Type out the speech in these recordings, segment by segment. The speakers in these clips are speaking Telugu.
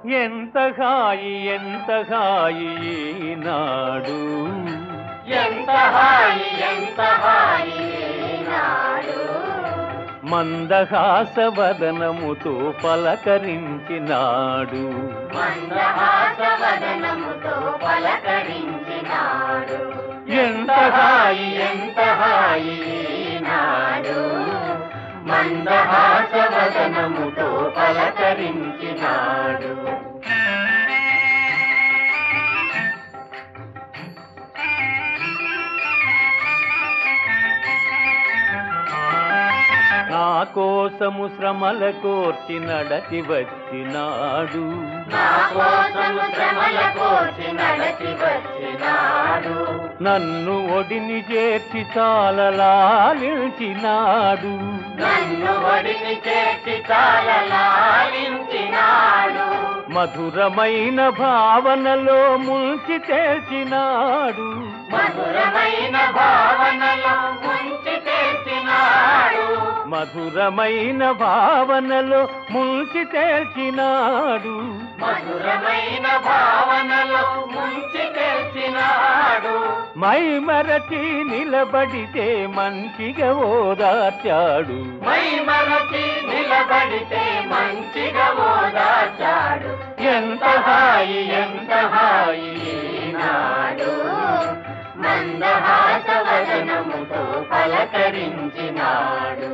ఎంత హాయి ఈనాడు, ఎంత హాయి ఈనాడు. మందహాసవదనముతో పలకరించినాడు, మందహాసవదనముతో పలకరించినాడు. ఎంత హాయి ఈనాడు, మందహాసవదనముతో పలకరించినాడు. నా కోసము శ్రమల కోర్చి నడచి వచ్చినాడు, నా కోసము శ్రమల కోర్చి నడచి వచ్చినాడు. నన్ను ఒడిని చేర్చి చాలా లాలించినాడు, నన్ను ఒడిని చేర్చి చాలా లాలించినాడు. మధురమైన భావనలో ముంచి తేల్చినాడు, మధురమైన భావనలో ముంచి తేల్చినాడు. మధురమైన భావనలో ముంచి తేల్చినాడు, మధురమైన భావనలో ముంచి తేల్చినాడు. మై మరచి నిలబడితే మంచిగా ఓదార్చాడు, మై మరచి నిలబడితే మంచిగా ఓదార్చాడు. ఎంత హాయి ఈనాడు మందహాసవదనముతో పలకరించినాడు.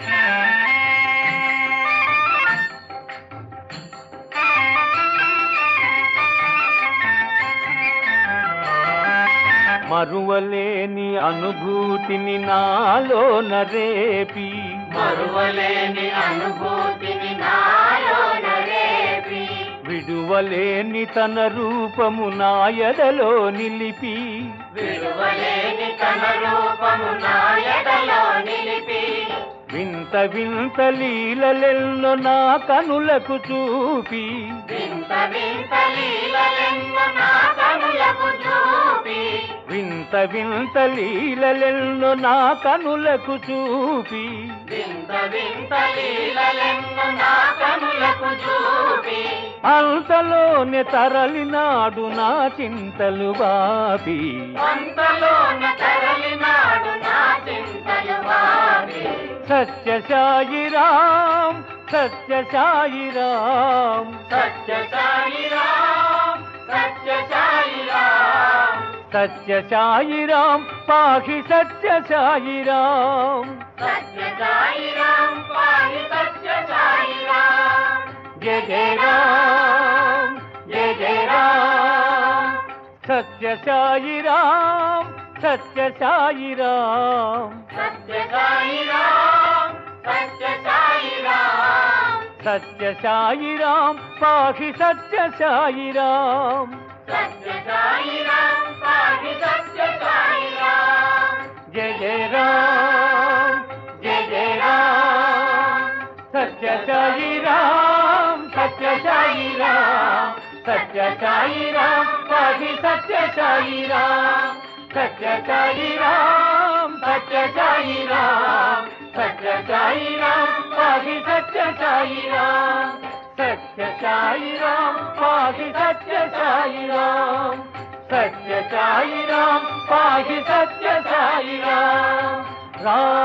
మరువలేని అనుభూతిని నాలోన రేపి, మరువలేని అనుభూతిని నాలోన రేపి, విడువలేని తన రూపము నా ఎదలో నిలిపి, విడువలేని తన రూపము నా ఎదలో నిలిపి, వింత వింత లీలలెన్నో నా కనులకు చూపి, వింత వింత లీలలెన్నో నా కనులకు చూపి, వింత వింత లీలలెన్నో నా కనులకు చూపి, వింత వింత లీలలెన్నో నా కనులకు చూపి, అంతలోనే తరలినాడు నా చింతలు బాపి, అంతలోన తరలినాడు నా చింతలు బాపి. సత్య సాయిరాం, సత్య సాయిరాం, సత్య సాయిరాం, సత్య సాయిరాం, సత్య సాయిరాం, పాహి సత్య సాయిరాం, సత్య సాయిరాం, పాహి సత్య సాయిరాం. జయ జయ రాం, జయ జయ రాం, సత్య సాయిరాం, సత్య సాయిరాం, సత్య సాయిరాం, సత్య సాయిరాం, సత్య సాయిరాం, పాహి సత్య సాయిరాం, సత్య సాయిరాం, పాహి సత్య సాయిరాం. జయ జయ రాం, జయ జయ రాం, సత్య సాయిరాం, సత్య సాయిరాం, సత్య సాయిరాం, పాహి సత్య సాయిరాం, సత్య సాయిరాం, సత్య సాయిరాం, సత్య సాయిరాం, పాహి సత్య సాయిరాం, సత్య సాయిరాం, పాహి సత్య సాయిరాం, సత్య సాయిరాం, పాహి సత్య సాయిరాం.